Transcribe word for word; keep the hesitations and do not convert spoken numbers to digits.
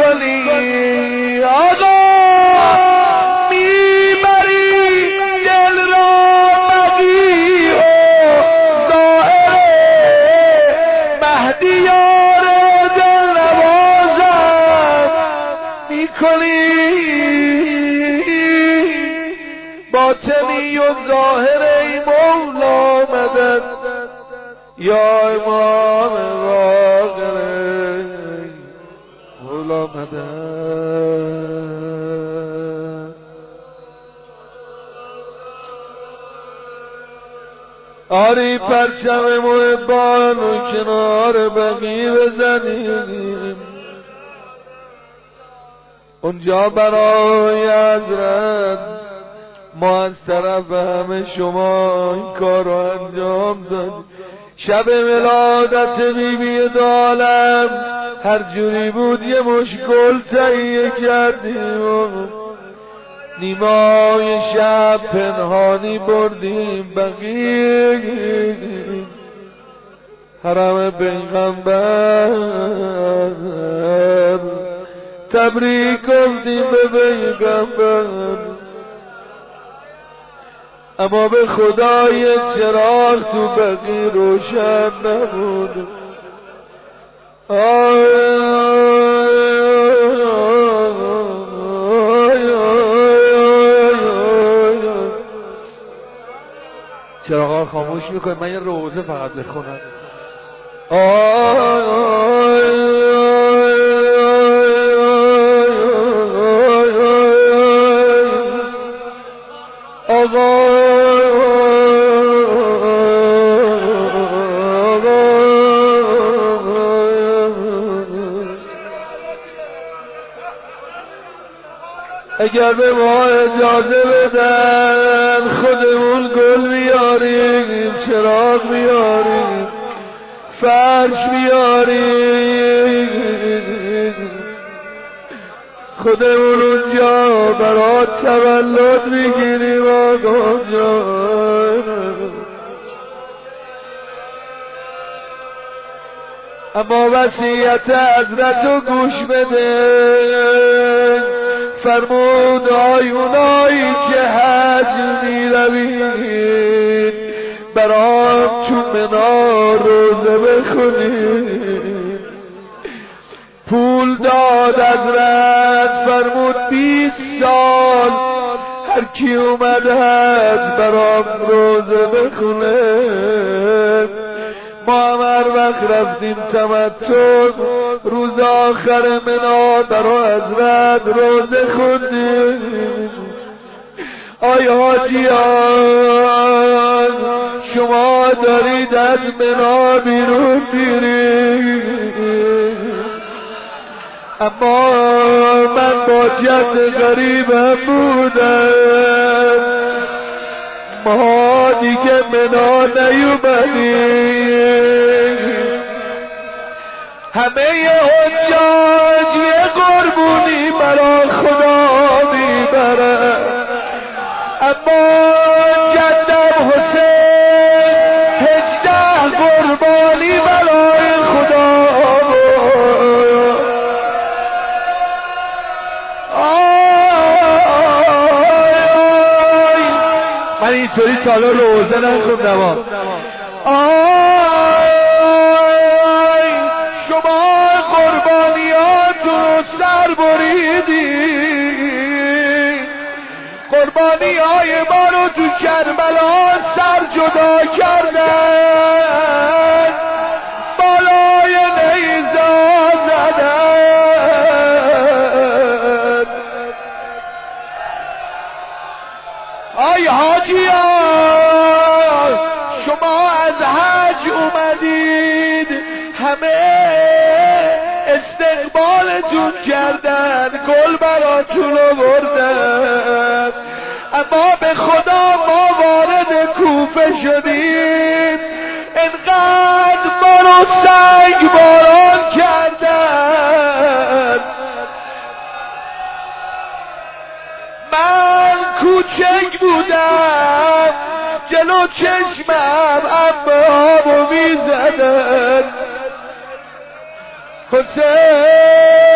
کنی آقا میبری دل را مدی و ظاهر مهدی یار دل نوازم میکنی باطنی و ظاهر ای مولا مدد یا امام واقعی مولا مدد. آری پرچم محبان و کنار بقی بزنیم اونجا برای حضرت ما از طرف همه شما این کار رو انجام دادیم. شب ولادت بیبی دالم هر جوری بود یه مشکل تهیه کردیم و نیمای شب پنهانی بردیم بقیه حرم پیغمبر تبریک گفتیم به پیغمبر اما به خدای چراغ تو بقی روشن نبود. چراغا خاموش میکنه من یه روزه فقط بخونم. آقا اگر به ما اجازه بدن خودمون گل بیاریم چراغ بیاریم فرش بیاریم خودمون اونجا برات تولد میگیریم آقا جان. اما وصیت حضرتو گوش بده فرمود آیونایی که حج میروید برام تو منا روزه بخونید. پول داد حضرت فرمود بیست سال هر کی اومدد برام روزه بخونه. ما هم هر وقت رفتیم تمتع روز آخر منا برای حضرت روزه خوندیم. آی حاجیان شما دارید از منا بیرون میرید اما من با جد غریبم بودم ما دیگه منا نیومدیم. همه حجاج یه قربونی برا خدا میبرن اما جدم حسین هجده قربانی برای خدا. من اینطوری تالا روزه نخوندم. آی شما قربانیاتو سر بریدی قربانی های ما رو تو کربلا سر جدا کردن بالای نیزه زدن. آی حاجیان شما از حج اومدید همه استقبالتون کردن گل براتون آوردن اما به خدا ما وارد کوفه شدیم انقدر ما رو سنگ باران کردن. من کوچک بودم جلو چشمم عمه‌هامو میزدن. حسین